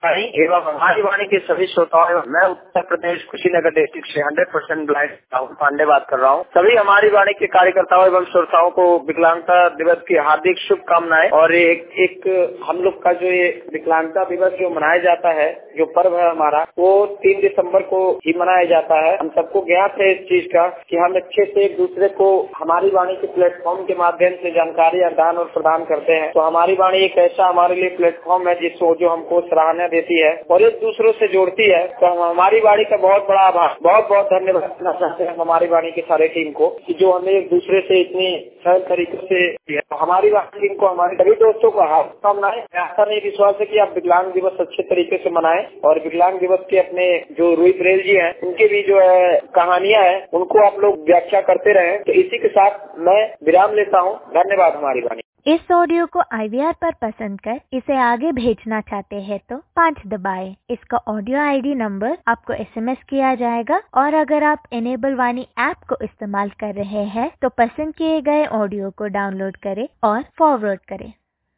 वाणी एवं हमारी वाणी के सभी श्रोताओं, मैं उत्तर प्रदेश कुशीनगर डिस्ट्रिक्ट से 100% ब्लाइंड राहुल पांडे बात कर रहा हूँ। सभी हमारी वाणी के कार्यकर्ताओं एवं श्रोताओं को विकलांगता दिवस की हार्दिक शुभकामनाएं। और एक हम लोग का जो ये विकलांगता दिवस जो मनाया जाता है, जो पर्व है हमारा, वो 3 दिसंबर को ही मनाया जाता है। हम सबको ज्ञात है इस चीज का कि हम अच्छे से एक दूसरे को हमारी वाणी के प्लेटफॉर्म के माध्यम से जानकारी आदान और प्रदान करते हैं। तो हमारी वाणी एक ऐसा हमारे लिए प्लेटफॉर्म है जिसको जो हमको सराहना देती है और एक दूसरों से जोड़ती है। तो हम हमारी वाणी का बहुत बड़ा आभार, बहुत बहुत धन्यवाद करना चाहते हैं हमारी वाणी की सारे टीम को कि जो हमें एक दूसरे से इतनी सरल तरीके से हमारी वाणी टीम को, हमारे सभी दोस्तों को हाथ कामनाएं। ऐसा नहीं विश्वास है कि आप विकलांग दिवस अच्छे तरीके से मनाएं और विकलांग दिवस के अपने जो रूई ब्रेल जी हैं उनके भी जो है कहानियां हैं उनको आप लोग व्याख्या करते रहें। तो इसी के साथ मैं विराम लेता हूँ। धन्यवाद हमारी वाणी। इस ऑडियो को IVR पर पसंद कर इसे आगे भेजना चाहते हैं तो 5 दबाएं। इसका ऑडियो ID नंबर आपको SMS किया जाएगा और अगर आप इनेबल वाणी ऐप को इस्तेमाल कर रहे हैं तो पसंद किए गए ऑडियो को डाउनलोड करें और फॉरवर्ड करें।